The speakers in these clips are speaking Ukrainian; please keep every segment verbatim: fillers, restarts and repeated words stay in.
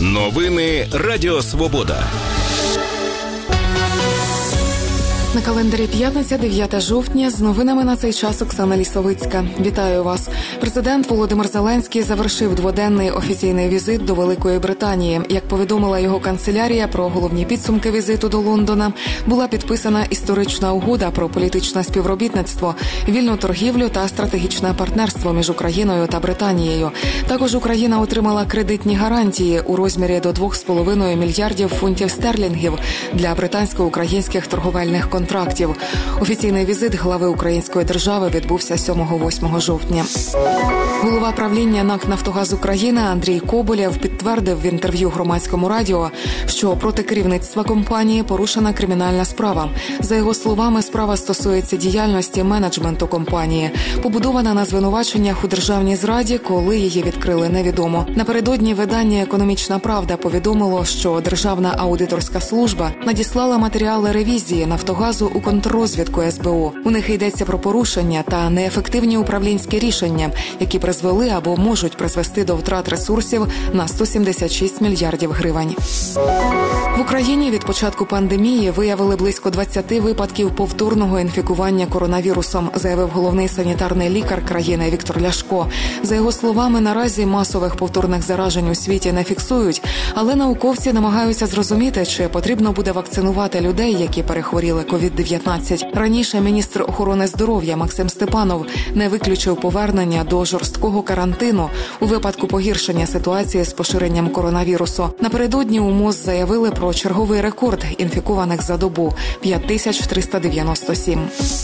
Новини Радіо Свобода. На календарі п'ятниця, дев'яте жовтня. З новинами на цей час Оксана Лісовицька. Вітаю вас. Президент Володимир Зеленський завершив дводенний офіційний візит до Великої Британії. Як повідомила його канцелярія, про головні підсумки візиту до Лондона була підписана історична угода про політичне співробітництво, вільну торгівлю та стратегічне партнерство між Україною та Британією. Також Україна отримала кредитні гарантії у розмірі до двох з половиною мільярдів фунтів стерлінгів для британсько-українських торговельних контрактів. контрактів. Офіційний візит глави української держави відбувся сьомого-восьмого жовтня. Голова правління НАК «Нафтогаз України» Андрій Коболєв підтвердив в інтерв'ю Громадському радіо, що проти керівництва компанії порушена кримінальна справа. За його словами, справа стосується діяльності менеджменту компанії, побудована на звинуваченнях у державній зраді, коли її відкрили, невідомо. Напередодні видання «Економічна правда» повідомило, що Державна аудиторська служба надіслала матеріали ревізії «Нафтогазу» у контррозвідку ес бе у. У них йдеться про порушення та неефективні управлінські рішення, які призвели або можуть призвести до втрат ресурсів на сто сімдесят шість мільярдів гривень. В Україні від початку пандемії виявили близько двадцять випадків повторного інфікування коронавірусом, заявив головний санітарний лікар країни Віктор Ляшко. За його словами, наразі масових повторних заражень у світі не фіксують, але науковці намагаються зрозуміти, чи потрібно буде вакцинувати людей, які перехворіли ковід дев'ятнадцять. Раніше міністр охорони здоров'я Максим Степанов не виключив повернення до жорсткого карантину у випадку погіршення ситуації з поширенням коронавірусу. Напередодні у МОЗ заявили про черговий рекорд інфікованих за добу – п'ять тисяч триста дев'яносто сім.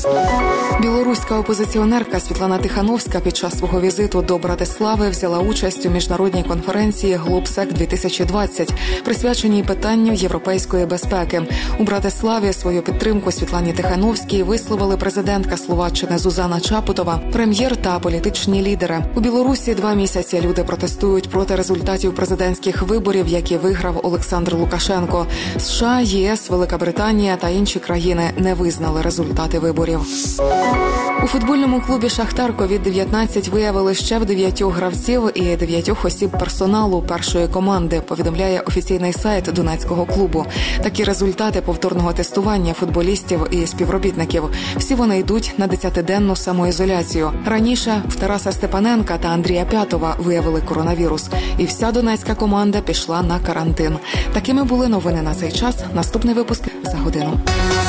Білоруська опозиціонерка Світлана Тихановська під час свого візиту до Братислави взяла участь у міжнародній конференції «Глобсек дві тисячі двадцять», присвяченій питанню європейської безпеки. У Братиславі свою підтримку Світлані Тихановській висловили президентка Словаччини Зузана Чапутова, прем'єр та політичні лідери. У Білорусі два місяці люди протестують проти результатів президентських виборів, які виграв Олександр Лукашенко. США, ЄС, Велика Британія та інші країни не визнали результати виборів. У футбольному клубі «Шахтар» ковід дев'ятнадцять виявили ще в дев'ятьох гравців і дев'ятьох осіб персоналу першої команди, повідомляє офіційний сайт Донецького клубу. Такі результати повторного тестування футболістів і співробітників. Всі вони йдуть на десятиденну самоізоляцію. Раніше в Тараса Степаненка та Андрія П'ятова виявили коронавірус. І вся донецька команда пішла на карантин. Такими були новини на цей час. Наступний випуск за годину.